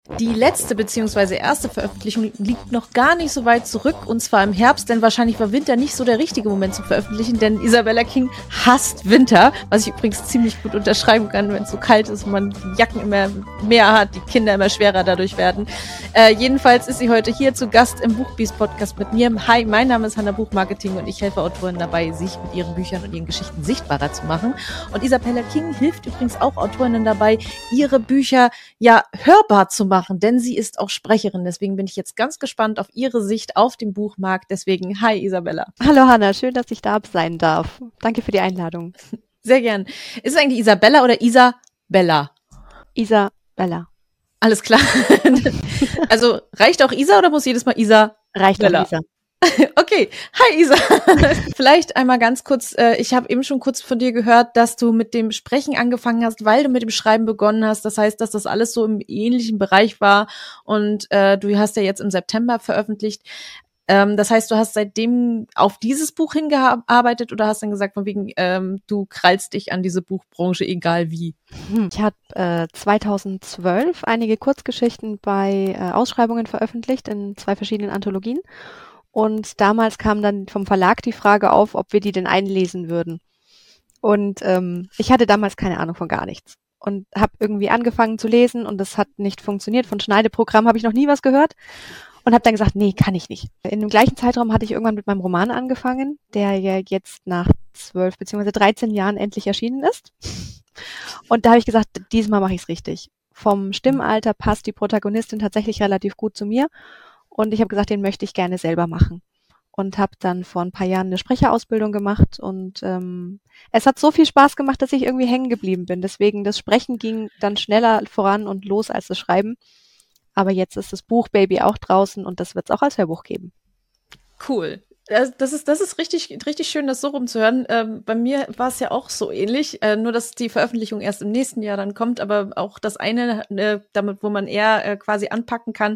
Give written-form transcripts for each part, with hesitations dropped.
Die letzte bzw. erste Veröffentlichung liegt noch gar nicht so weit zurück, und zwar im Herbst, denn wahrscheinlich war Winter nicht so der richtige Moment zum Veröffentlichen, denn Isabella King hasst Winter, was ich übrigens ziemlich gut unterschreiben kann, wenn es so kalt ist und man die Jacken immer mehr hat, die Kinder immer schwerer dadurch werden. Jedenfalls ist sie heute hier zu Gast im Buchbiz-Podcast mit mir. Hi, mein Name ist Hannah Buchmarketing und ich helfe Autoren dabei, sich mit ihren Büchern und ihren Geschichten sichtbarer zu machen. Und Isabella King hilft übrigens auch Autorinnen dabei, ihre Bücher ja hörbar zu machen, denn sie ist auch Sprecherin. Deswegen bin ich jetzt ganz gespannt auf ihre Sicht auf den Buchmarkt. Deswegen, hi Isabella. Hallo Hannah, schön, dass ich da sein darf. Danke für die Einladung. Sehr gern. Ist es eigentlich Isabella oder Isabella? Isabella. Alles klar. Also reicht auch Isa oder muss jedes Mal Isa? Reicht auch Isa. Okay, hi Isa. Vielleicht einmal ganz kurz, ich habe eben schon kurz von dir gehört, dass du mit dem Sprechen angefangen hast, weil du mit dem Schreiben begonnen hast. Das heißt, dass das alles so im ähnlichen Bereich war und du hast ja jetzt im September veröffentlicht. Das heißt, du hast seitdem auf dieses Buch hingearbeitet oder hast dann gesagt, von wegen, du krallst dich an diese Buchbranche, egal wie? Ich habe 2012 einige Kurzgeschichten bei Ausschreibungen veröffentlicht in 2 verschiedenen Anthologien. Und damals kam dann vom Verlag die Frage auf, ob wir die denn einlesen würden. Und ich hatte damals keine Ahnung von gar nichts. Und habe irgendwie angefangen zu lesen und das hat nicht funktioniert. Von Schneideprogramm habe ich noch nie was gehört. Und habe dann gesagt, nee, kann ich nicht. In dem gleichen Zeitraum hatte ich irgendwann mit meinem Roman angefangen, der ja jetzt nach 12 bzw. 13 Jahren endlich erschienen ist. Und da habe ich gesagt, diesmal mache ich es richtig. Vom Stimmalter passt die Protagonistin tatsächlich relativ gut zu mir. Und ich habe gesagt, den möchte ich gerne selber machen. Und habe dann vor ein paar Jahren eine Sprecherausbildung gemacht. Und es hat so viel Spaß gemacht, dass ich irgendwie hängen geblieben bin. Deswegen, das Sprechen ging dann schneller voran und los als das Schreiben. Aber jetzt ist das Buchbaby auch draußen und das wird es auch als Hörbuch geben. Cool. Das ist richtig schön, das so rumzuhören. Bei mir war es ja auch so ähnlich, nur dass die Veröffentlichung erst im nächsten Jahr dann kommt, aber auch das eine, damit, wo man eher quasi anpacken kann,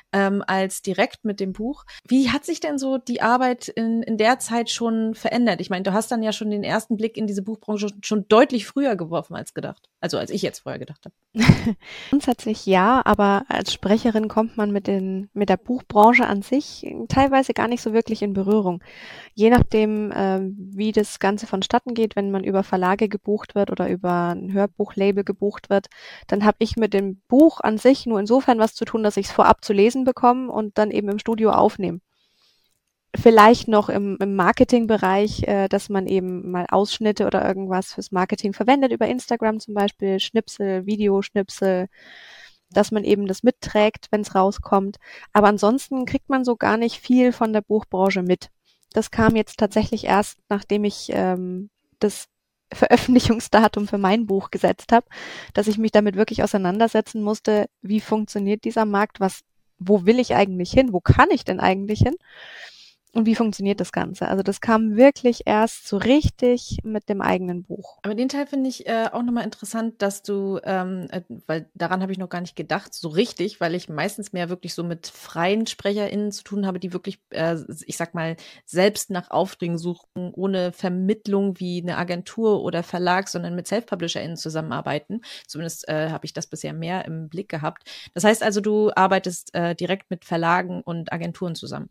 als direkt mit dem Buch. Wie hat sich denn so die Arbeit in der Zeit schon verändert? Ich meine, du hast dann ja schon den ersten Blick in diese Buchbranche schon deutlich früher geworfen als gedacht. Also als ich jetzt vorher gedacht habe. Grundsätzlich ja, aber als Sprecherin kommt man mit der Buchbranche an sich teilweise gar nicht so wirklich in Berührung. Je nachdem, wie das Ganze vonstatten geht, wenn man über Verlage gebucht wird oder über ein Hörbuchlabel gebucht wird, dann habe ich mit dem Buch an sich nur insofern was zu tun, dass ich es vorab zu lesen bekomme und dann eben im Studio aufnehme. Vielleicht noch im Marketingbereich, dass man eben mal Ausschnitte oder irgendwas fürs Marketing verwendet, über Instagram zum Beispiel, Schnipsel, Videoschnipsel, dass man eben das mitträgt, wenn es rauskommt. Aber ansonsten kriegt man so gar nicht viel von der Buchbranche mit. Das kam jetzt tatsächlich erst, nachdem ich das Veröffentlichungsdatum für mein Buch gesetzt habe, dass ich mich damit wirklich auseinandersetzen musste, wie funktioniert dieser Markt, wo will ich eigentlich hin, wo kann ich denn eigentlich hin? Und wie funktioniert das Ganze? Also das kam wirklich erst so richtig mit dem eigenen Buch. Aber den Teil finde ich auch nochmal interessant, dass du, weil daran habe ich noch gar nicht gedacht, so richtig, weil ich meistens mehr wirklich so mit freien SprecherInnen zu tun habe, die wirklich, ich sag mal, selbst nach Aufträgen suchen, ohne Vermittlung wie eine Agentur oder Verlag, sondern mit Self-PublisherInnen zusammenarbeiten. Zumindest habe ich das bisher mehr im Blick gehabt. Das heißt also, du arbeitest direkt mit Verlagen und Agenturen zusammen.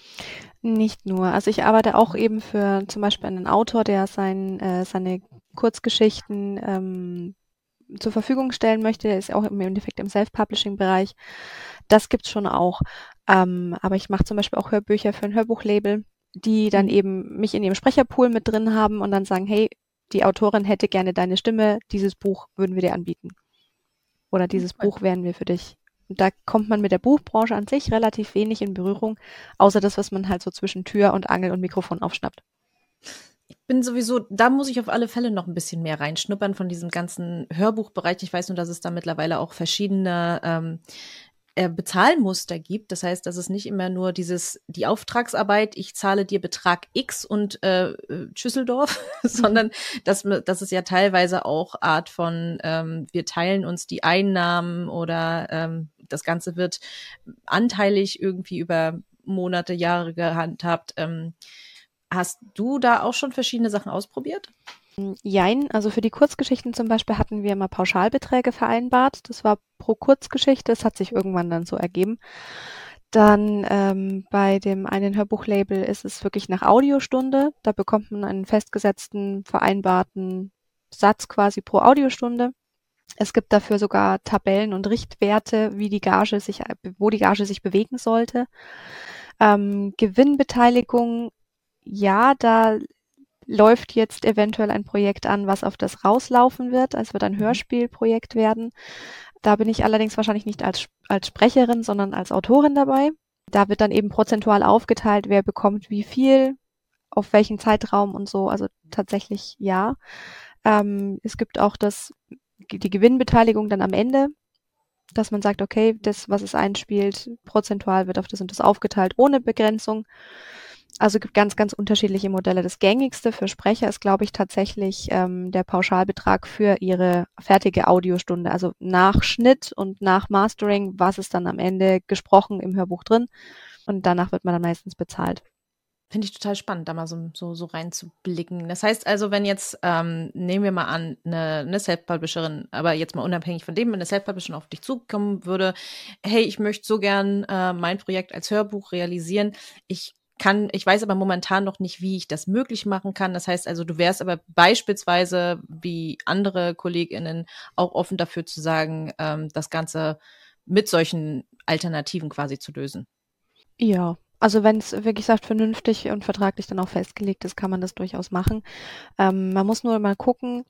Nicht nur. Also ich arbeite auch eben für zum Beispiel einen Autor, der seine Kurzgeschichten zur Verfügung stellen möchte. Der ist auch im Endeffekt im Self-Publishing-Bereich. Das gibt's schon auch. Aber ich mache zum Beispiel auch Hörbücher für ein Hörbuchlabel, die dann eben mich in ihrem Sprecherpool mit drin haben und dann sagen, hey, die Autorin hätte gerne deine Stimme, dieses Buch würden wir dir anbieten. Oder dieses Buch wären wir für dich. Und da kommt man mit der Buchbranche an sich relativ wenig in Berührung, außer das, was man halt so zwischen Tür und Angel und Mikrofon aufschnappt. Ich bin sowieso, da muss ich auf alle Fälle noch ein bisschen mehr reinschnuppern von diesem ganzen Hörbuchbereich. Ich weiß nur, dass es da mittlerweile auch verschiedene Bezahlmuster gibt. Das heißt, dass es nicht immer nur die Auftragsarbeit, ich zahle dir Betrag X und Schüsseldorf, sondern dass es ja teilweise auch Art von, wir teilen uns die Einnahmen oder das Ganze wird anteilig irgendwie über Monate, Jahre gehandhabt. Hast du da auch schon verschiedene Sachen ausprobiert? Jein, also für die Kurzgeschichten zum Beispiel hatten wir immer Pauschalbeträge vereinbart. Das war pro Kurzgeschichte, das hat sich irgendwann dann so ergeben. Dann bei dem einen Hörbuchlabel ist es wirklich nach Audiostunde. Da bekommt man einen festgesetzten, vereinbarten Satz quasi pro Audiostunde. Es gibt dafür sogar Tabellen und Richtwerte, wo die Gage sich bewegen sollte. Gewinnbeteiligung, ja, da läuft jetzt eventuell ein Projekt an, was auf das rauslaufen wird. Es wird ein Hörspielprojekt werden. Da bin ich allerdings wahrscheinlich nicht als Sprecherin, sondern als Autorin dabei. Da wird dann eben prozentual aufgeteilt, wer bekommt wie viel, auf welchen Zeitraum und so. Also tatsächlich ja. Es gibt auch die Gewinnbeteiligung dann am Ende, dass man sagt, okay, das, was es einspielt, prozentual wird auf das und das aufgeteilt, ohne Begrenzung. Also gibt ganz, ganz unterschiedliche Modelle. Das gängigste für Sprecher ist, glaube ich, tatsächlich der Pauschalbetrag für ihre fertige Audiostunde. Also nach Schnitt und nach Mastering, was ist dann am Ende gesprochen im Hörbuch drin. Und danach wird man dann meistens bezahlt. Finde ich total spannend, da mal so reinzublicken. Das heißt also, wenn jetzt, nehmen wir mal an, eine Self-Publisherin, aber jetzt mal unabhängig von dem, wenn eine Self-Publisherin auf dich zukommen würde, hey, ich möchte so gern mein Projekt als Hörbuch realisieren. Ich weiß aber momentan noch nicht, wie ich das möglich machen kann. Das heißt also, du wärst aber beispielsweise wie andere KollegInnen auch offen dafür zu sagen, das Ganze mit solchen Alternativen quasi zu lösen. Ja, also wenn es, wie gesagt, vernünftig und vertraglich dann auch festgelegt ist, kann man das durchaus machen. Man muss nur mal gucken,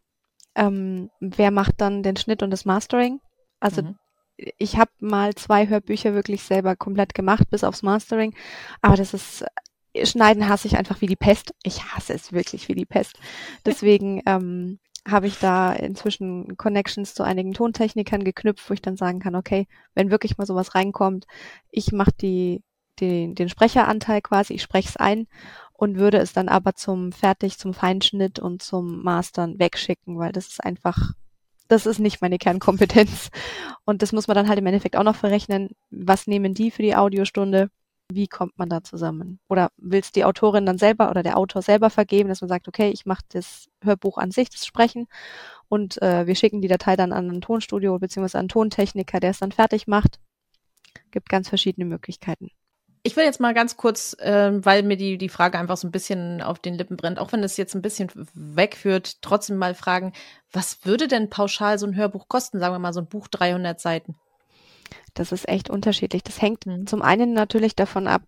wer macht dann den Schnitt und das Mastering. Also ich habe mal 2 Hörbücher wirklich selber komplett gemacht, bis aufs Mastering. Aber Schneiden hasse ich einfach wie die Pest. Ich hasse es wirklich wie die Pest. Deswegen habe ich da inzwischen Connections zu einigen Tontechnikern geknüpft, wo ich dann sagen kann, okay, wenn wirklich mal sowas reinkommt, ich mache den Sprecheranteil quasi, ich spreche es ein und würde es dann aber zum Feinschnitt und zum Mastern wegschicken, weil das ist nicht meine Kernkompetenz. Und das muss man dann halt im Endeffekt auch noch verrechnen. Was nehmen die für die Audiostunde? Wie kommt man da zusammen? Oder will es die Autorin dann selber oder der Autor selber vergeben, dass man sagt, okay, ich mache das Hörbuch an sich, das Sprechen, und wir schicken die Datei dann an ein Tonstudio bzw. an einen Tontechniker, der es dann fertig macht. Gibt ganz verschiedene Möglichkeiten. Ich will jetzt mal ganz kurz, weil mir die Frage einfach so ein bisschen auf den Lippen brennt, auch wenn es jetzt ein bisschen wegführt, trotzdem mal fragen, was würde denn pauschal so ein Hörbuch kosten? Sagen wir mal so ein Buch 300 Seiten. Das ist echt unterschiedlich. Das hängt zum einen natürlich davon ab,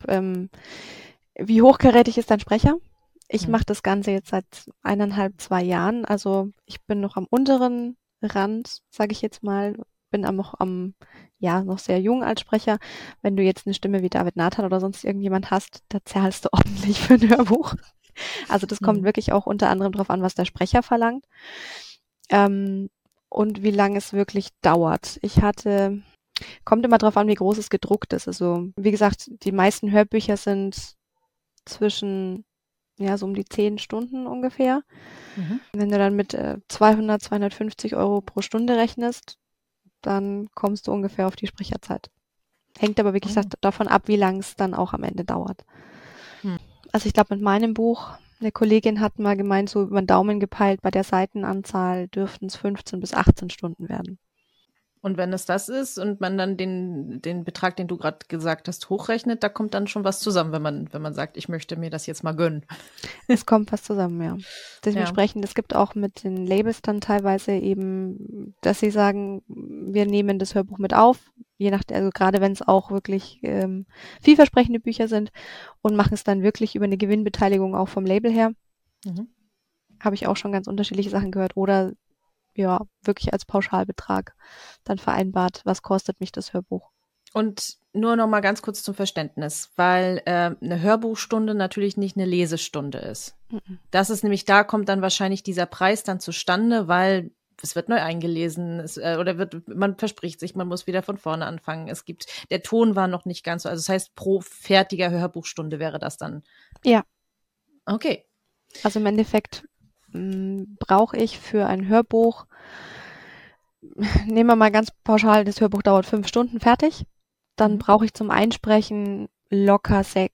wie hochkarätig ist dein Sprecher. Ich mache das Ganze jetzt seit 1,5, 2 Jahren. Also ich bin noch am unteren Rand, sage ich jetzt mal, bin noch sehr jung als Sprecher. Wenn du jetzt eine Stimme wie David Nathan oder sonst irgendjemand hast, da zahlst du ordentlich für ein Hörbuch. Also das kommt wirklich auch unter anderem drauf an, was der Sprecher verlangt. Und wie lange es wirklich dauert. Kommt immer drauf an, wie groß es gedruckt ist. Also wie gesagt, die meisten Hörbücher sind zwischen so um die 10 Stunden ungefähr. Wenn du dann mit 200, 250 Euro pro Stunde rechnest, dann kommst du ungefähr auf die Sprecherzeit. Hängt aber, wie gesagt, davon ab, wie lang es dann auch am Ende dauert. Also ich glaube, mit meinem Buch, eine Kollegin hat mal gemeint, so über den Daumen gepeilt, bei der Seitenanzahl dürften es 15 bis 18 Stunden werden. Und wenn es das ist und man dann den Betrag, den du gerade gesagt hast, hochrechnet, da kommt dann schon was zusammen, wenn man sagt, ich möchte mir das jetzt mal gönnen. Es kommt was zusammen, ja. Dementsprechend, es gibt auch mit den Labels dann teilweise eben, dass sie sagen, wir nehmen das Hörbuch mit auf, also gerade wenn es auch wirklich vielversprechende Bücher sind, und machen es dann wirklich über eine Gewinnbeteiligung auch vom Label her. Habe ich auch schon ganz unterschiedliche Sachen gehört. Oder wirklich als Pauschalbetrag dann vereinbart, was kostet mich das Hörbuch. Und nur noch mal ganz kurz zum Verständnis, weil eine Hörbuchstunde natürlich nicht eine Lesestunde ist. Das ist nämlich, da kommt dann wahrscheinlich dieser Preis dann zustande, weil es wird neu eingelesen, man verspricht sich, man muss wieder von vorne anfangen. Der Ton war noch nicht ganz so, also das heißt, pro fertiger Hörbuchstunde wäre das dann. Ja. Okay. Also im Endeffekt brauche ich für ein Hörbuch, nehmen wir mal ganz pauschal, das Hörbuch dauert 5 Stunden fertig. Dann brauche ich zum Einsprechen locker 6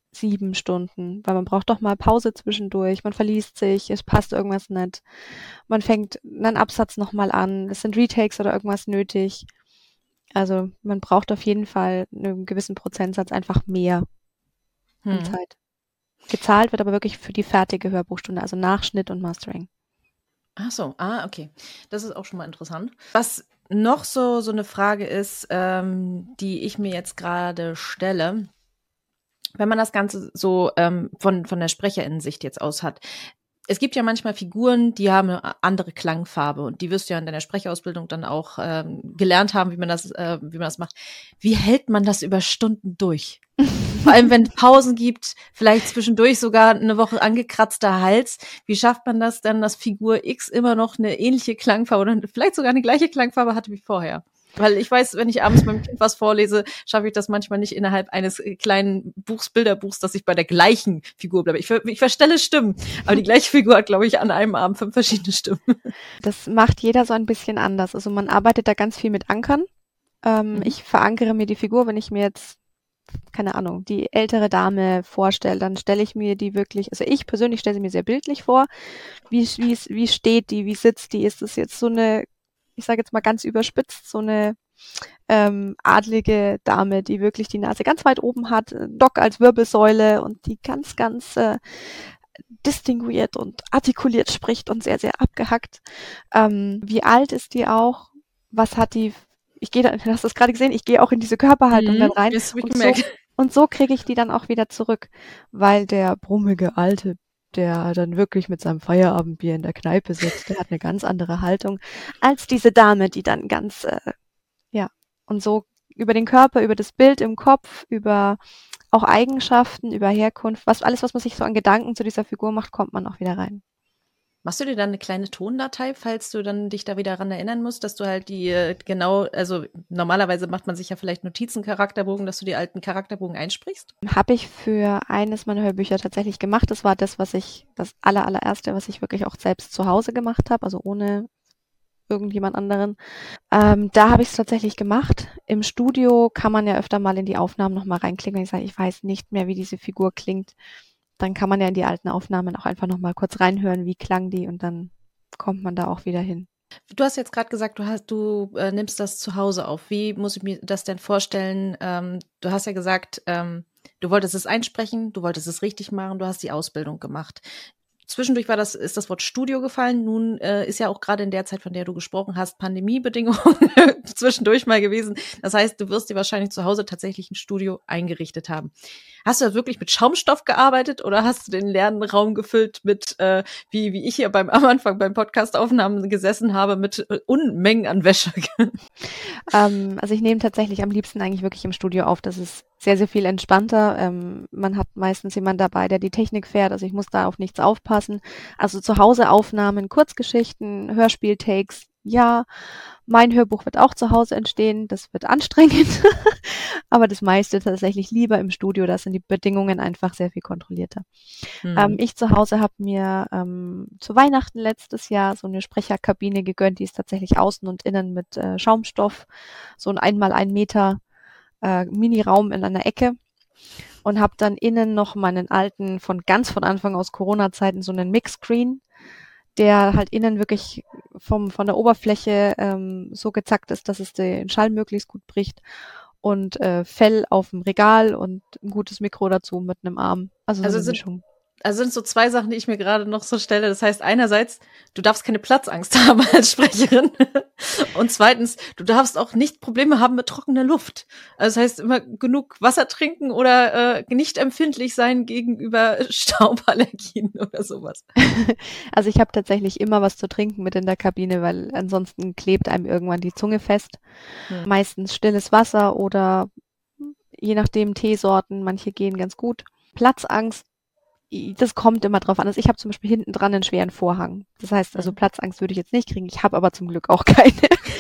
7 Stunden, weil man braucht doch mal Pause zwischendurch, man verliest sich, es passt irgendwas nicht, man fängt einen Absatz nochmal an, es sind Retakes oder irgendwas nötig. Also man braucht auf jeden Fall einen gewissen Prozentsatz einfach mehr an Zeit. Gezahlt wird aber wirklich für die fertige Hörbuchstunde, also Nachschnitt und Mastering. Ach so, okay. Das ist auch schon mal interessant. Was noch so eine Frage ist, die ich mir jetzt gerade stelle, wenn man das Ganze so von der Sprecherinnensicht jetzt aus hat. Es gibt ja manchmal Figuren, die haben eine andere Klangfarbe und die wirst du ja in deiner Sprecherausbildung dann auch gelernt haben, wie man das macht. Wie hält man das über Stunden durch? Vor allem, wenn es Pausen gibt, vielleicht zwischendurch sogar eine Woche angekratzter Hals. Wie schafft man das denn, dass Figur X immer noch eine ähnliche Klangfarbe oder vielleicht sogar eine gleiche Klangfarbe hatte wie vorher? Weil ich weiß, wenn ich abends meinem Kind was vorlese, schaffe ich das manchmal nicht innerhalb eines kleinen Bilderbuchs, dass ich bei der gleichen Figur bleibe. Ich verstelle Stimmen, aber die gleiche Figur hat, glaube ich, an einem Abend 5 verschiedene Stimmen. Das macht jeder so ein bisschen anders. Also man arbeitet da ganz viel mit Ankern. Ich verankere mir die Figur, wenn ich mir jetzt, keine Ahnung, die ältere Dame vorstelle, dann stelle ich mir die wirklich, also ich persönlich stelle sie mir sehr bildlich vor. Wie steht die, wie sitzt die? Ist das jetzt so eine, ich sage jetzt mal ganz überspitzt, so eine adlige Dame, die wirklich die Nase ganz weit oben hat, Dock als Wirbelsäule und die ganz, ganz distinguiert und artikuliert spricht und sehr, sehr abgehackt. Wie alt ist die auch? Was hat die? Du hast es gerade gesehen, ich gehe auch in diese Körperhaltung dann rein. Und so kriege ich die dann auch wieder zurück, weil der brummige Alte, der dann wirklich mit seinem Feierabendbier in der Kneipe sitzt, der hat eine ganz andere Haltung als diese Dame, die dann ganz, und so über den Körper, über das Bild im Kopf, über auch Eigenschaften, über Herkunft, alles, was man sich so an Gedanken zu dieser Figur macht, kommt man auch wieder rein. Machst du dir dann eine kleine Tondatei, falls du dann dich da wieder daran erinnern musst, dass du halt also normalerweise macht man sich ja vielleicht Notizen, Charakterbogen, dass du die alten Charakterbogen einsprichst? Habe ich für eines meiner Hörbücher tatsächlich gemacht. Das war das allererste, was ich wirklich auch selbst zu Hause gemacht habe, also ohne irgendjemand anderen. Da habe ich es tatsächlich gemacht. Im Studio kann man ja öfter mal in die Aufnahmen nochmal reinklicken, wenn ich sage, ich weiß nicht mehr, wie diese Figur klingt. Dann kann man ja in die alten Aufnahmen auch einfach nochmal kurz reinhören, wie klang die und dann kommt man da auch wieder hin. Du hast jetzt gerade gesagt, du nimmst das zu Hause auf. Wie muss ich mir das denn vorstellen? Du hast ja gesagt, du wolltest es einsprechen, du wolltest es richtig machen, du hast die Ausbildung gemacht. Zwischendurch ist das Wort Studio gefallen. Nun ist ja auch gerade in der Zeit, von der du gesprochen hast, Pandemiebedingungen zwischendurch mal gewesen. Das heißt, du wirst dir wahrscheinlich zu Hause tatsächlich ein Studio eingerichtet haben. Hast du da wirklich mit Schaumstoff gearbeitet oder hast du den leeren Raum gefüllt mit, wie ich hier am Anfang beim Podcast-Aufnahmen gesessen habe, mit Unmengen an Wäsche? Also ich nehme tatsächlich am liebsten eigentlich wirklich im Studio auf. Das ist sehr, sehr viel entspannter. Man hat meistens jemanden dabei, der die Technik fährt. Also ich muss da auf nichts aufpassen. Also zu Hause Aufnahmen, Kurzgeschichten, Hörspieltakes. Ja, mein Hörbuch wird auch zu Hause entstehen. Das wird anstrengend. Aber das meiste tatsächlich lieber im Studio. Da sind die Bedingungen einfach sehr viel kontrollierter. Ich zu Hause habe mir zu Weihnachten letztes Jahr so eine Sprecherkabine gegönnt. Die ist tatsächlich außen und innen mit Schaumstoff. So ein 1x1 Meter Mini-Raum in einer Ecke. Und habe dann innen noch meinen alten, von Anfang aus Corona-Zeiten, so einen Mix-Screen, der halt innen wirklich von der Oberfläche so gezackt ist, dass es den Schall möglichst gut bricht. Und Fell auf dem Regal und ein gutes Mikro dazu mit einem Arm. Also so eine Mischung. Also sind so zwei Sachen, die ich mir gerade noch so stelle. Das heißt, einerseits, du darfst keine Platzangst haben als Sprecherin. Und zweitens, du darfst auch nicht Probleme haben mit trockener Luft. Also das heißt, immer genug Wasser trinken oder nicht empfindlich sein gegenüber Stauballergien oder sowas. Also ich habe tatsächlich immer was zu trinken mit in der Kabine, weil ansonsten klebt einem irgendwann die Zunge fest. Meistens stilles Wasser oder je nachdem Teesorten, manche gehen ganz gut. Platzangst, das kommt immer drauf an. Also ich habe zum Beispiel hinten dran einen schweren Vorhang. Das heißt, also Platzangst würde ich jetzt nicht kriegen. Ich habe aber zum Glück auch keine.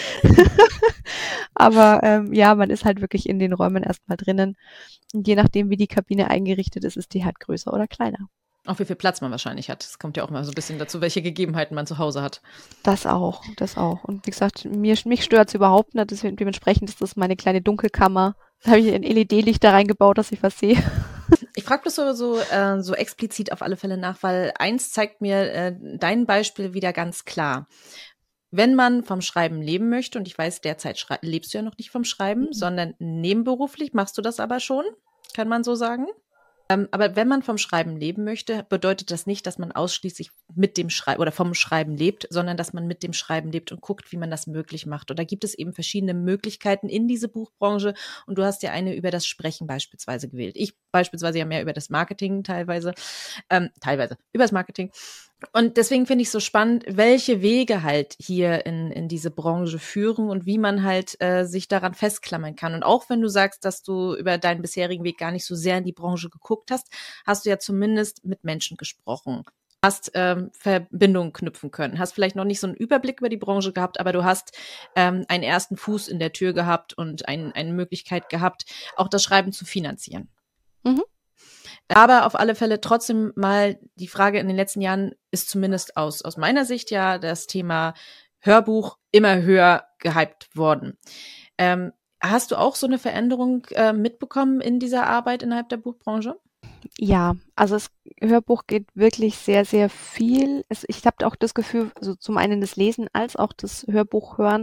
Aber ja, man ist halt wirklich in den Räumen erstmal drinnen. Und je nachdem, wie die Kabine eingerichtet ist, ist die halt größer oder kleiner. Auch wie viel Platz man wahrscheinlich hat. Das kommt ja auch mal so ein bisschen dazu, welche Gegebenheiten man zu Hause hat. Das auch. Und wie gesagt, mich stört es überhaupt nicht. Dementsprechend ist das meine kleine Dunkelkammer. Da habe ich ein LED-Licht da reingebaut, dass ich was sehe. Ich frage das so explizit auf alle Fälle nach, weil eins zeigt mir dein Beispiel wieder ganz klar. Wenn man vom Schreiben leben möchte, und ich weiß, derzeit lebst du ja noch nicht vom Schreiben, sondern nebenberuflich machst du das aber schon, kann man so sagen. Aber wenn man vom Schreiben leben möchte, bedeutet das nicht, dass man ausschließlich mit dem Schreiben oder vom Schreiben lebt, sondern dass man mit dem Schreiben lebt und guckt, wie man das möglich macht. Und da gibt es eben verschiedene Möglichkeiten in diese Buchbranche. Und du hast ja eine über das Sprechen beispielsweise gewählt. Ich beispielsweise ja mehr über das Marketing teilweise über das Marketing. Und deswegen finde ich so spannend, welche Wege halt hier in diese Branche führen und wie man halt sich daran festklammern kann. Und auch wenn du sagst, dass du über deinen bisherigen Weg gar nicht so sehr in die Branche geguckt hast, hast du ja zumindest mit Menschen gesprochen, hast Verbindungen knüpfen können, hast vielleicht noch nicht so einen Überblick über die Branche gehabt, aber du hast einen ersten Fuß in der Tür gehabt und eine Möglichkeit gehabt, auch das Schreiben zu finanzieren. Mhm. Aber auf alle Fälle trotzdem mal die Frage in den letzten Jahren ist zumindest aus meiner Sicht ja das Thema Hörbuch immer höher gehypt worden. Hast du auch so eine Veränderung mitbekommen in dieser Arbeit innerhalb der Buchbranche? Ja, also das Hörbuch geht wirklich sehr, sehr viel. Ich habe auch das Gefühl, also zum einen das Lesen als auch das Hörbuch hören,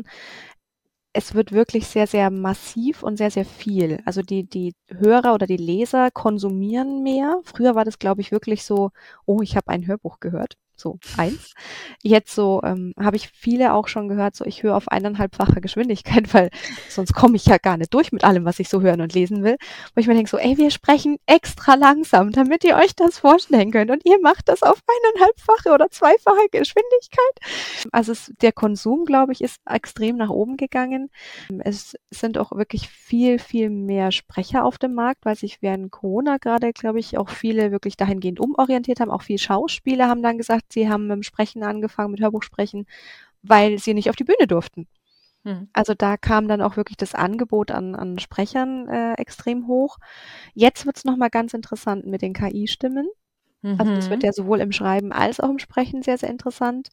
es wird wirklich sehr, sehr massiv und sehr, sehr viel. Also die Hörer oder die Leser konsumieren mehr. Früher war das, glaube ich, wirklich so, oh, ich habe ein Hörbuch gehört. So, eins. Jetzt so habe ich viele auch schon gehört, so ich höre auf 1,5-fache Geschwindigkeit, weil sonst komme ich ja gar nicht durch mit allem, was ich so hören und lesen will. Wo ich mir denke so, ey, wir sprechen extra langsam, damit ihr euch das vorstellen könnt. Und ihr macht das auf 1,5-fache oder 2-fache Geschwindigkeit. Also der Konsum, glaube ich, ist extrem nach oben gegangen. Es sind auch wirklich viel, viel mehr Sprecher auf dem Markt, weil sich während Corona gerade, glaube ich, auch viele wirklich dahingehend umorientiert haben. Auch viele Schauspieler haben dann gesagt, sie haben mit dem Sprechen angefangen, mit Hörbuchsprechen, weil sie nicht auf die Bühne durften. Also da kam dann auch wirklich das Angebot an Sprechern extrem hoch. Jetzt wird's noch mal ganz interessant mit den KI-Stimmen. Also das wird ja sowohl im Schreiben als auch im Sprechen sehr, sehr interessant,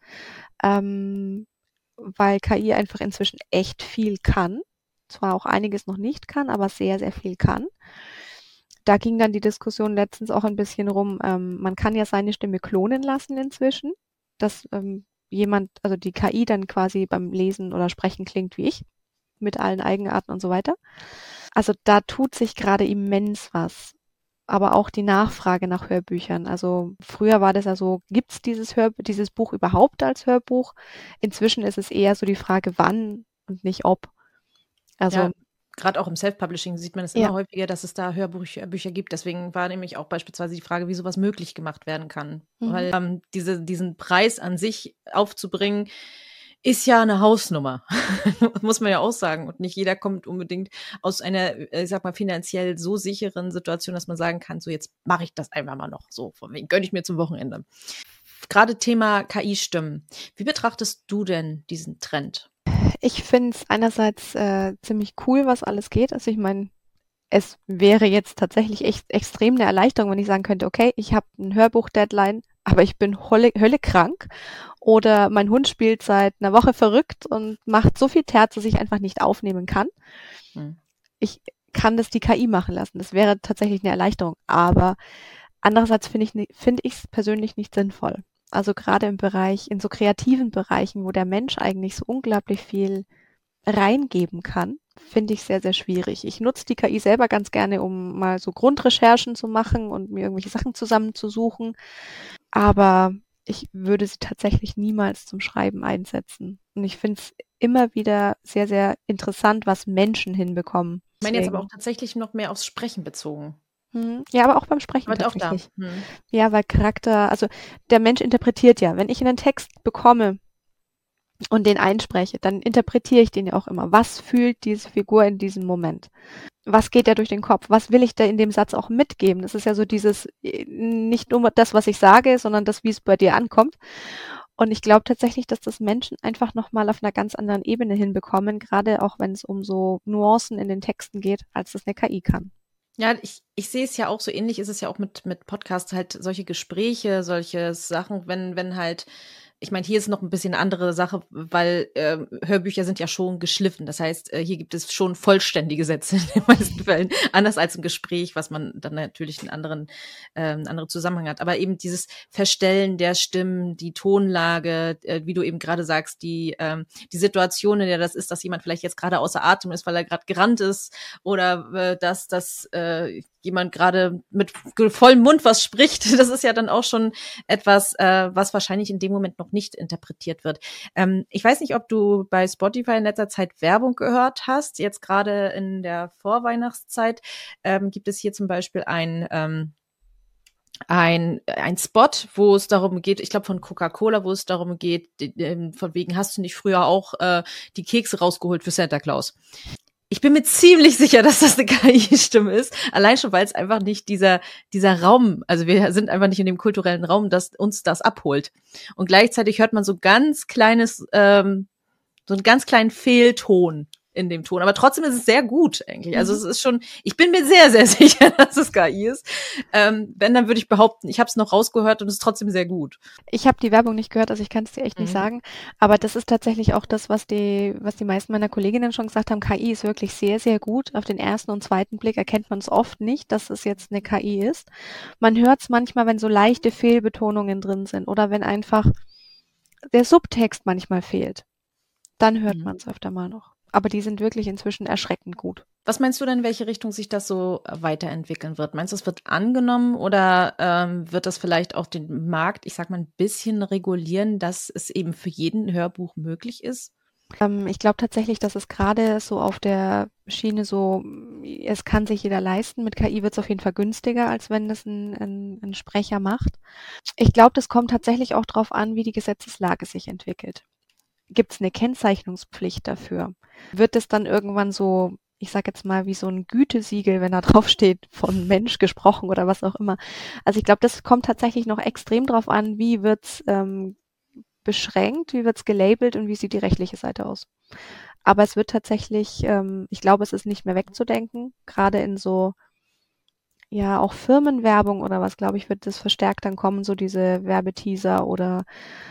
weil KI einfach inzwischen echt viel kann. Zwar auch einiges noch nicht kann, aber sehr, sehr viel kann. Da ging dann die Diskussion letztens auch ein bisschen rum, man kann ja seine Stimme klonen lassen inzwischen, dass also die KI dann quasi beim Lesen oder Sprechen klingt wie ich, mit allen Eigenarten und so weiter. Also da tut sich gerade immens was. Aber auch die Nachfrage nach Hörbüchern. Also früher war das ja so, gibt's dieses Buch überhaupt als Hörbuch? Inzwischen ist es eher so die Frage, wann und nicht ob. Also Ja, gerade auch im Self-Publishing sieht man es ja. immer häufiger, dass es da Hörbücher gibt. Deswegen war nämlich auch beispielsweise die Frage, wie sowas möglich gemacht werden kann. Weil diesen Preis an sich aufzubringen, ist ja eine Hausnummer, muss man ja auch sagen. Und nicht jeder kommt unbedingt aus einer, ich sag mal, finanziell so sicheren Situation, dass man sagen kann, so jetzt mache ich das einfach mal noch so, von wegen gönne ich mir zum Wochenende. Gerade Thema KI-Stimmen. Wie betrachtest du denn diesen Trend? Ich finde es einerseits ziemlich cool, was alles geht. Also ich meine, es wäre jetzt tatsächlich echt extrem eine Erleichterung, wenn ich sagen könnte, okay, ich habe ein Hörbuch-Deadline, aber ich bin Hölle krank oder mein Hund spielt seit einer Woche verrückt und macht so viel Terz, dass ich einfach nicht aufnehmen kann. Ich kann das die KI machen lassen. Das wäre tatsächlich eine Erleichterung. Aber andererseits finde ich es persönlich nicht sinnvoll. Also gerade in so kreativen Bereichen, wo der Mensch eigentlich so unglaublich viel reingeben kann, finde ich sehr, sehr schwierig. Ich nutze die KI selber ganz gerne, um mal so Grundrecherchen zu machen und mir irgendwelche Sachen zusammenzusuchen. Aber ich würde sie tatsächlich niemals zum Schreiben einsetzen. Und ich finde es immer wieder sehr, sehr interessant, was Menschen hinbekommen. Ich meine jetzt aber auch tatsächlich noch mehr aufs Sprechen bezogen. Ja, aber auch beim Sprechen Aber auch da. tatsächlich. Ja, weil also der Mensch interpretiert ja. Wenn ich einen Text bekomme und den einspreche, dann interpretiere ich den ja auch immer. Was fühlt diese Figur in diesem Moment? Was geht da durch den Kopf? Was will ich da in dem Satz auch mitgeben? Das ist ja so dieses, nicht nur das, was ich sage, sondern das, wie es bei dir ankommt. Und ich glaube tatsächlich, dass das Menschen einfach nochmal auf einer ganz anderen Ebene hinbekommen, gerade auch wenn es um so Nuancen in den Texten geht, als das eine KI kann. Ja, ich sehe es ja auch so ähnlich, ist es ja auch mit Podcasts halt solche Gespräche, solche Sachen, wenn halt ich meine, hier ist noch ein bisschen eine andere Sache, weil Hörbücher sind ja schon geschliffen. Das heißt, hier gibt es schon vollständige Sätze in den meisten Fällen, anders als im Gespräch, was man dann natürlich einen anderen Zusammenhang hat. Aber eben dieses Verstellen der Stimmen, die Tonlage, wie du eben gerade sagst, die Situation, in der das ist, dass jemand vielleicht jetzt gerade außer Atem ist, weil er gerade gerannt ist, oder dass jemand gerade mit vollem Mund was spricht. Das ist ja dann auch schon etwas, was wahrscheinlich in dem Moment noch nicht interpretiert wird. Ich weiß nicht, ob du bei Spotify in letzter Zeit Werbung gehört hast. Jetzt gerade in der Vorweihnachtszeit gibt es hier zum Beispiel ein Spot, wo es darum geht, ich glaube von Coca-Cola, wo es darum geht, von wegen, hast du nicht früher auch die Kekse rausgeholt für Santa Claus? Ich bin mir ziemlich sicher, dass das eine KI-Stimme ist. Allein schon, weil es einfach nicht dieser Raum, also wir sind einfach nicht in dem kulturellen Raum, dass uns das abholt. Und gleichzeitig hört man so ganz kleines, so einen ganz kleinen Fehlton in dem Ton. Aber trotzdem ist es sehr gut eigentlich. Also es ist schon, ich bin mir sehr, sehr sicher, dass es KI ist. Wenn, dann würde ich behaupten, ich habe es noch rausgehört und es ist trotzdem sehr gut. Ich habe die Werbung nicht gehört, also ich kann es dir echt nicht sagen. Aber das ist tatsächlich auch das, was die meisten meiner Kolleginnen schon gesagt haben. KI ist wirklich sehr, sehr gut. Auf den ersten und zweiten Blick erkennt man es oft nicht, dass es jetzt eine KI ist. Man hört es manchmal, wenn so leichte Fehlbetonungen drin sind oder wenn einfach der Subtext manchmal fehlt. Dann hört man es öfter mal noch. Aber die sind wirklich inzwischen erschreckend gut. Was meinst du denn, in welche Richtung sich das so weiterentwickeln wird? Meinst du, es wird angenommen oder wird das vielleicht auch den Markt, ich sag mal, ein bisschen regulieren, dass es eben für jeden Hörbuch möglich ist? Ich glaube tatsächlich, dass es gerade so auf der Schiene so, es kann sich jeder leisten. Mit KI wird es auf jeden Fall günstiger, als wenn das ein Sprecher macht. Ich glaube, das kommt tatsächlich auch darauf an, wie die Gesetzeslage sich entwickelt. Gibt es eine Kennzeichnungspflicht dafür? Wird es dann irgendwann so, ich sage jetzt mal, wie so ein Gütesiegel, wenn da drauf steht, von Mensch gesprochen oder was auch immer? Also ich glaube, das kommt tatsächlich noch extrem drauf an, wie wird's beschränkt, wie wird's gelabelt und wie sieht die rechtliche Seite aus. Aber es wird tatsächlich, ich glaube, es ist nicht mehr wegzudenken, gerade in so, ja, auch Firmenwerbung oder was, glaube ich, wird das verstärkt dann kommen, so diese Werbeteaser oder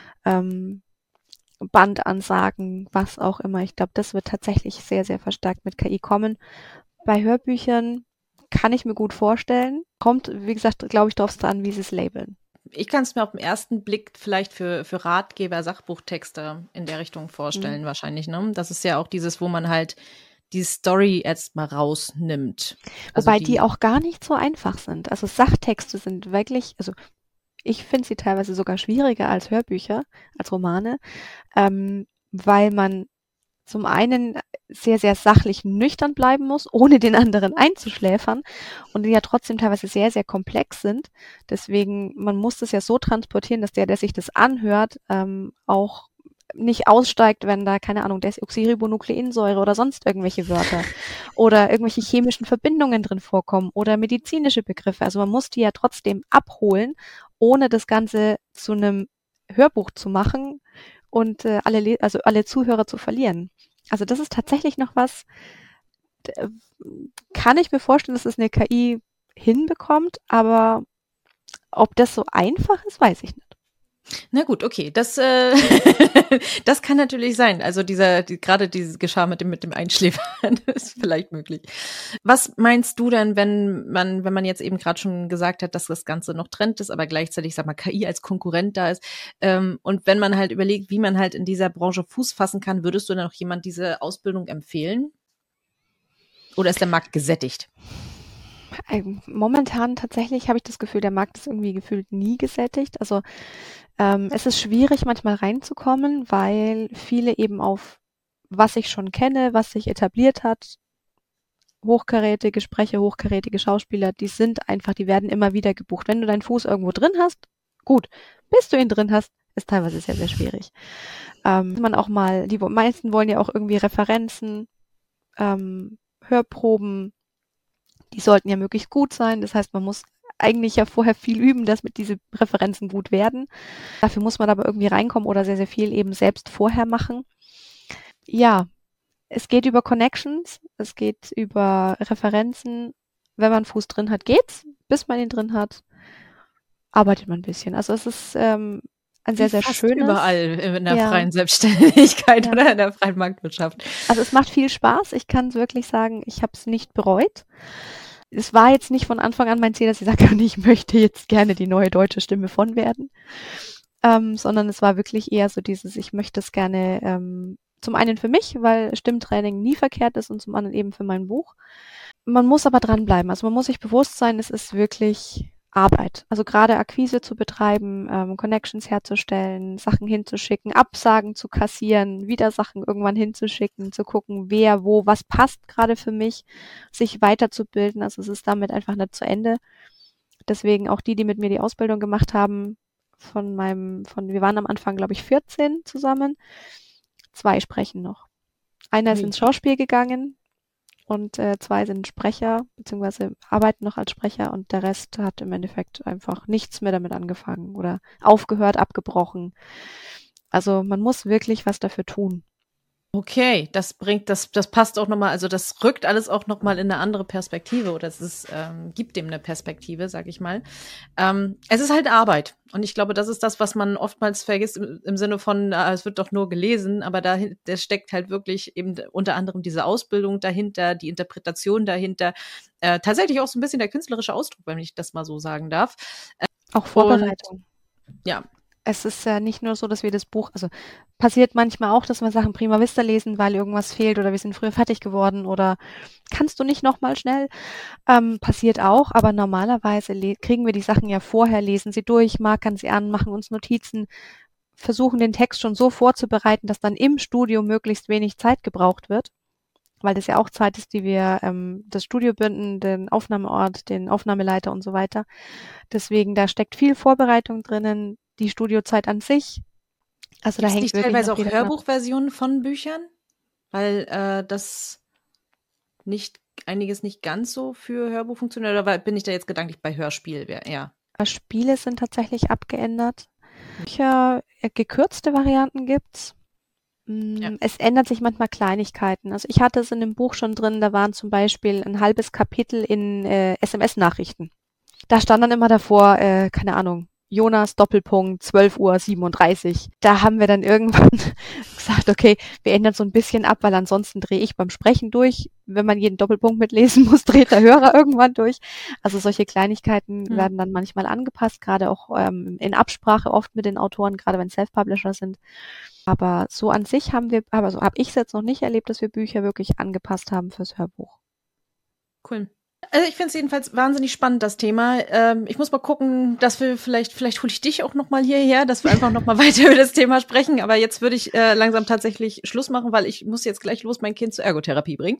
Bandansagen, was auch immer. Ich glaube, das wird tatsächlich sehr, sehr verstärkt mit KI kommen. Bei Hörbüchern kann ich mir gut vorstellen. Kommt, wie gesagt, glaube ich, drauf an, wie sie es labeln. Ich kann es mir auf den ersten Blick vielleicht für Ratgeber, Sachbuchtexte in der Richtung vorstellen, wahrscheinlich, ne? Das ist ja auch dieses, wo man halt die Story erst mal rausnimmt. Also wobei die auch gar nicht so einfach sind. Also Sachtexte sind wirklich, also ich finde sie teilweise sogar schwieriger als Hörbücher, als Romane, weil man zum einen sehr, sehr sachlich nüchtern bleiben muss, ohne den anderen einzuschläfern und die ja trotzdem teilweise sehr, sehr komplex sind. Deswegen, man muss das ja so transportieren, dass der sich das anhört, auch nicht aussteigt, wenn da, keine Ahnung, Desoxyribonukleinsäure oder sonst irgendwelche Wörter oder irgendwelche chemischen Verbindungen drin vorkommen oder medizinische Begriffe. Also man muss die ja trotzdem abholen, ohne das Ganze zu einem Hörbuch zu machen und alle Zuhörer zu verlieren. Also das ist tatsächlich noch was, kann ich mir vorstellen, dass es eine KI hinbekommt, aber ob das so einfach ist, weiß ich nicht. Na gut, okay, das das kann natürlich sein. Also gerade diese Geschah mit dem Einschläfern ist vielleicht möglich. Was meinst du denn, wenn man jetzt eben gerade schon gesagt hat, dass das Ganze noch Trend ist, aber gleichzeitig, sag mal, KI als Konkurrent da ist, und wenn man halt überlegt, wie man halt in dieser Branche Fuß fassen kann, würdest du dann auch jemand diese Ausbildung empfehlen? Oder ist der Markt gesättigt? Momentan tatsächlich habe ich das Gefühl, der Markt ist irgendwie gefühlt nie gesättigt. Also es ist schwierig, manchmal reinzukommen, weil viele eben auf was ich schon kenne, was sich etabliert hat, hochkarätige Sprecher, hochkarätige Schauspieler, die werden immer wieder gebucht. Wenn du deinen Fuß irgendwo drin hast, gut. Bis du ihn drin hast, ist teilweise sehr, sehr schwierig. Man auch mal, die meisten wollen ja auch irgendwie Referenzen, Hörproben, die sollten ja möglichst gut sein. Das heißt, man muss eigentlich ja vorher viel üben, dass mit diese Referenzen gut werden. Dafür muss man aber irgendwie reinkommen oder sehr, sehr viel eben selbst vorher machen. Ja, es geht über Connections, es geht über Referenzen. Wenn man einen Fuß drin hat, geht's. Bis man ihn drin hat, arbeitet man ein bisschen. Also es ist ein sehr, sehr fast schönes. Überall in der freien Selbstständigkeit oder in der freien Marktwirtschaft. Also es macht viel Spaß. Ich kann es wirklich sagen, ich habe es nicht bereut. Es war jetzt nicht von Anfang an mein Ziel, dass ich sage, ich möchte jetzt gerne die neue deutsche Stimme von werden, sondern es war wirklich eher so dieses, ich möchte es gerne zum einen für mich, weil Stimmtraining nie verkehrt ist und zum anderen eben für mein Buch. Man muss aber dranbleiben. Also man muss sich bewusst sein, es ist wirklich Arbeit. Also gerade Akquise zu betreiben, Connections herzustellen, Sachen hinzuschicken, Absagen zu kassieren, wieder Sachen irgendwann hinzuschicken, zu gucken, wer, wo, was passt gerade für mich, sich weiterzubilden. Also es ist damit einfach nicht zu Ende. Deswegen auch die mit mir die Ausbildung gemacht haben, wir waren am Anfang, glaube ich, 14 zusammen. 2 sprechen noch. Einer ist ins Schauspiel gegangen und 2 sind Sprecher, beziehungsweise arbeiten noch als Sprecher und der Rest hat im Endeffekt einfach nichts mehr damit angefangen oder aufgehört, abgebrochen. Also man muss wirklich was dafür tun. Okay, das passt auch nochmal, also das rückt alles auch nochmal in eine andere Perspektive oder gibt dem eine Perspektive, sag ich mal. Es ist halt Arbeit und ich glaube, das ist das, was man oftmals vergisst im Sinne von, es wird doch nur gelesen, aber da steckt halt wirklich eben unter anderem diese Ausbildung dahinter, die Interpretation dahinter, tatsächlich auch so ein bisschen der künstlerische Ausdruck, wenn ich das mal so sagen darf. Auch Vorbereitung. Ja. Es ist ja nicht nur so, dass wir das Buch, also passiert manchmal auch, dass wir Sachen Prima Vista lesen, weil irgendwas fehlt oder wir sind früher fertig geworden oder kannst du nicht nochmal schnell? Passiert auch, aber normalerweise kriegen wir die Sachen ja vorher, lesen sie durch, markern sie an, machen uns Notizen, versuchen den Text schon so vorzubereiten, dass dann im Studio möglichst wenig Zeit gebraucht wird, weil das ja auch Zeit ist, die wir das Studio binden, den Aufnahmeort, den Aufnahmeleiter und so weiter. Deswegen, da steckt viel Vorbereitung drinnen, die Studiozeit an sich. Also da hängt wirklich teilweise auch Hörbuchversionen von Büchern, weil das einiges nicht ganz so für Hörbuch funktioniert, oder bin ich da jetzt gedanklich bei Hörspiel? Ja. Spiele sind tatsächlich abgeändert. Bücher, gekürzte Varianten gibt's. Ja. Es ändert sich manchmal Kleinigkeiten. Also ich hatte es in dem Buch schon drin, da waren zum Beispiel ein halbes Kapitel in SMS-Nachrichten. Da stand dann immer davor, keine Ahnung, Jonas Doppelpunkt 12:37 Uhr. Da haben wir dann irgendwann gesagt, okay, wir ändern so ein bisschen ab, weil ansonsten drehe ich beim Sprechen durch. Wenn man jeden Doppelpunkt mitlesen muss, dreht der Hörer irgendwann durch. Also solche Kleinigkeiten werden dann manchmal angepasst, gerade auch in Absprache oft mit den Autoren, gerade wenn Self-Publisher sind. Aber so an sich habe ich es jetzt noch nicht erlebt, dass wir Bücher wirklich angepasst haben fürs Hörbuch. Cool. Also ich finde es jedenfalls wahnsinnig spannend, das Thema. Ich muss mal gucken, dass wir vielleicht hole ich dich auch noch mal hierher, dass wir einfach noch mal weiter über das Thema sprechen. Aber jetzt würde ich langsam tatsächlich Schluss machen, weil ich muss jetzt gleich mein Kind zur Ergotherapie bringen.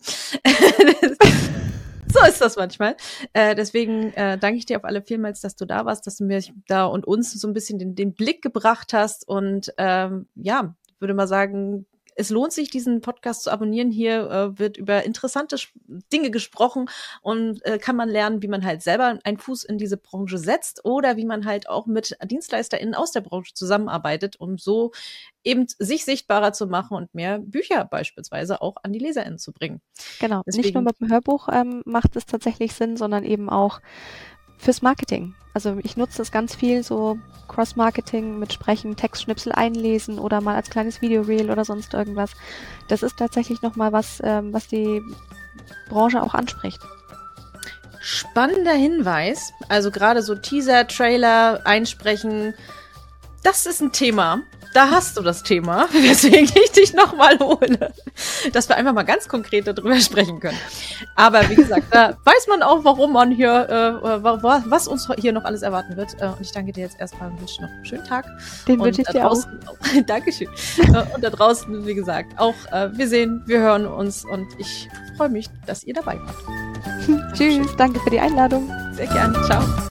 So ist das manchmal. Deswegen danke ich dir auf alle vielmals, dass du da warst, dass du mir da und uns so ein bisschen den Blick gebracht hast. Und würde mal sagen, es lohnt sich, diesen Podcast zu abonnieren. Hier wird über interessante Dinge gesprochen und kann man lernen, wie man halt selber einen Fuß in diese Branche setzt oder wie man halt auch mit DienstleisterInnen aus der Branche zusammenarbeitet, um so eben sich sichtbarer zu machen und mehr Bücher beispielsweise auch an die LeserInnen zu bringen. Genau, nicht nur mit dem Hörbuch macht es tatsächlich Sinn, sondern eben auch fürs Marketing. Also ich nutze das ganz viel, so Cross-Marketing mit Sprechen, Textschnipsel einlesen oder mal als kleines Video-Reel oder sonst irgendwas. Das ist tatsächlich nochmal was, was die Branche auch anspricht. Spannender Hinweis. Also gerade so Teaser, Trailer, Einsprechen, das ist ein Thema. Da hast du das Thema, weswegen ich dich nochmal hole. Dass wir einfach mal ganz konkret darüber sprechen können. Aber wie gesagt, da weiß man auch, warum man hier, was uns hier noch alles erwarten wird. Und ich danke dir jetzt erstmal und wünsche noch einen schönen Tag. Den wünsche ich dir auch. Dankeschön. Und da draußen, wie gesagt, auch wir sehen, wir hören uns und ich freue mich, dass ihr dabei wart. Tschüss, danke für die Einladung. Sehr gerne. Ciao.